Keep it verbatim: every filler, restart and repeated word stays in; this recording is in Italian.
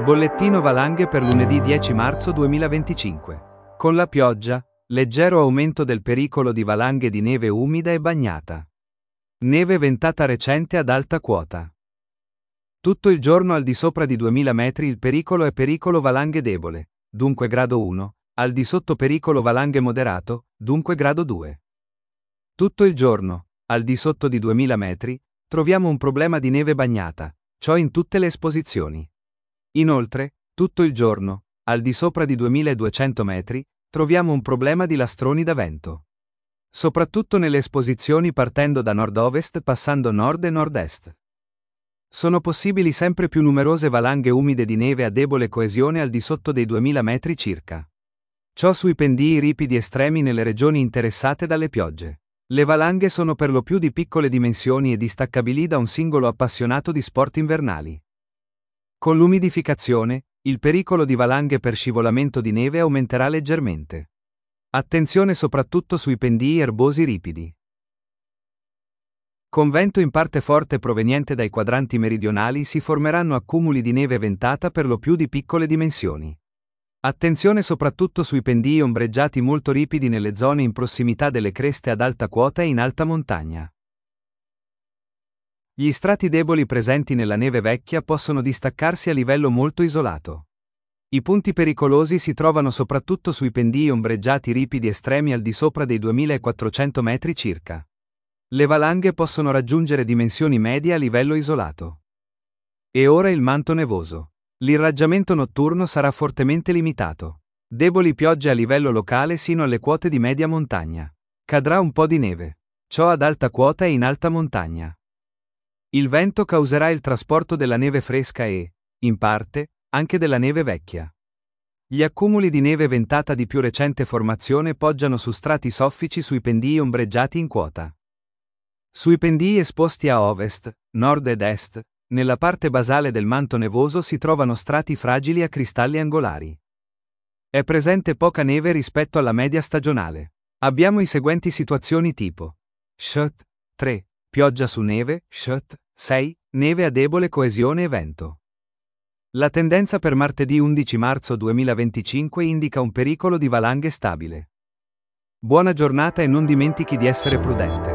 Bollettino valanghe per lunedì dieci marzo duemilaventicinque. Con la pioggia, leggero aumento del pericolo di valanghe di neve umida e bagnata. Neve ventata recente ad alta quota. Tutto il giorno al di sopra di duemila metri il pericolo è pericolo valanghe debole, dunque grado uno, al di sotto pericolo valanghe moderato, dunque grado due. Tutto il giorno, al di sotto di duemila metri, troviamo un problema di neve bagnata, ciò in tutte le esposizioni. Inoltre, tutto il giorno, al di sopra di duemiladuecento metri, troviamo un problema di lastroni da vento. Soprattutto nelle esposizioni partendo da nord-ovest passando nord e nord-est. Sono possibili sempre più numerose valanghe umide di neve a debole coesione al di sotto dei duemila metri circa. Ciò sui pendii ripidi estremi nelle regioni interessate dalle piogge. Le valanghe sono per lo più di piccole dimensioni e distaccabili da un singolo appassionato di sport invernali. Con l'umidificazione, il pericolo di valanghe per scivolamento di neve aumenterà leggermente. Attenzione soprattutto sui pendii erbosi ripidi. Con vento in parte forte proveniente dai quadranti meridionali si formeranno accumuli di neve ventata per lo più di piccole dimensioni. Attenzione soprattutto sui pendii ombreggiati molto ripidi nelle zone in prossimità delle creste ad alta quota e in alta montagna. Gli strati deboli presenti nella neve vecchia possono distaccarsi a livello molto isolato. I punti pericolosi si trovano soprattutto sui pendii ombreggiati ripidi estremi al di sopra dei duemilaquattrocento metri circa. Le valanghe possono raggiungere dimensioni medie a livello isolato. E ora il manto nevoso. L'irraggiamento notturno sarà fortemente limitato. Deboli piogge a livello locale sino alle quote di media montagna. Cadrà un po' di neve. Ciò ad alta quota e in alta montagna. Il vento causerà il trasporto della neve fresca e, in parte, anche della neve vecchia. Gli accumuli di neve ventata di più recente formazione poggiano su strati soffici sui pendii ombreggiati in quota. Sui pendii esposti a ovest, nord ed est, nella parte basale del manto nevoso si trovano strati fragili a cristalli angolari. È presente poca neve rispetto alla media stagionale. Abbiamo i seguenti situazioni tipo: Shut, tre. Pioggia su neve, Shut, sei. Neve a debole coesione e vento. La tendenza per martedì undici marzo duemilaventicinque indica un pericolo di valanghe stabile. Buona giornata e non dimentichi di essere prudente.